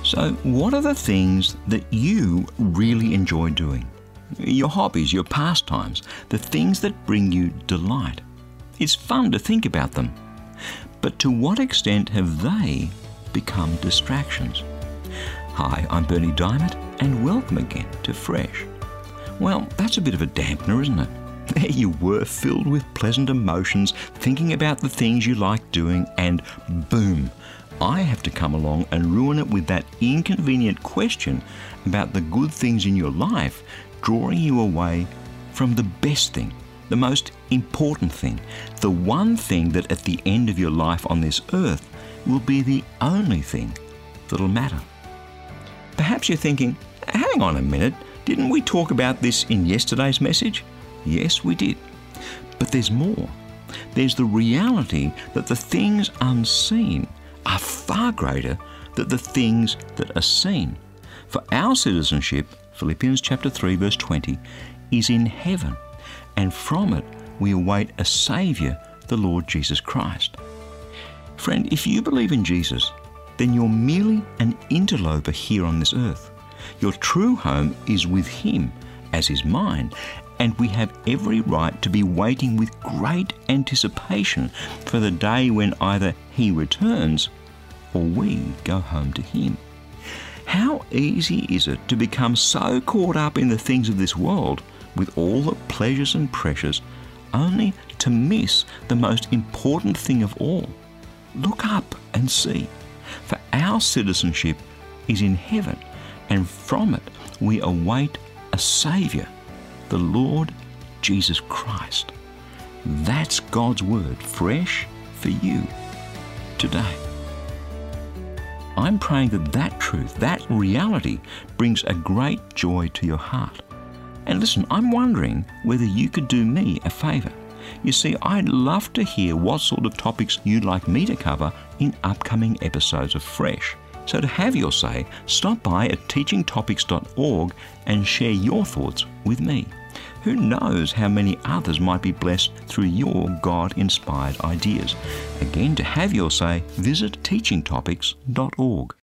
So what are the things that you really enjoy doing? Your hobbies, your pastimes, the things that bring you delight. It's fun to think about them. But to what extent have they become distractions? Hi, I'm Berni Dymet, and welcome again to Fresh. Well, that's a bit of a dampener, isn't it? There you were, filled with pleasant emotions, thinking about the things you like doing, and boom, I have to come along and ruin it with that inconvenient question about the good things in your life, drawing you away from the best thing, the most important thing, the one thing that at the end of your life on this earth will be the only thing that'll matter. Perhaps you're thinking, hang on a minute, didn't we talk about this in yesterday's message? Yes, we did. But there's more. There's the reality that the things unseen are far greater than the things that are seen. For our citizenship, Philippians chapter 3 verse 20, is in heaven, and from it we await a Saviour, the Lord Jesus Christ. Friend, if you believe in Jesus, then you're merely an interloper here on this earth. Your true home is with Him, as is mine, and we have every right to be waiting with great anticipation for the day when either He returns or we go home to Him. How easy is it to become so caught up in the things of this world with all the pleasures and pressures, only to miss the most important thing of all? Look up and see, for our citizenship is in heaven, and from it we await a Saviour, the Lord Jesus Christ. That's God's word, fresh for you today. I'm praying that that truth, that reality, brings a great joy to your heart. And listen, I'm wondering whether you could do me a favour. You see, I'd love to hear what sort of topics you'd like me to cover in upcoming episodes of Fresh. So to have your say, stop by at teachingtopics.org and share your thoughts with me. Who knows how many others might be blessed through your God-inspired ideas. Again, to have your say, visit teachingtopics.org.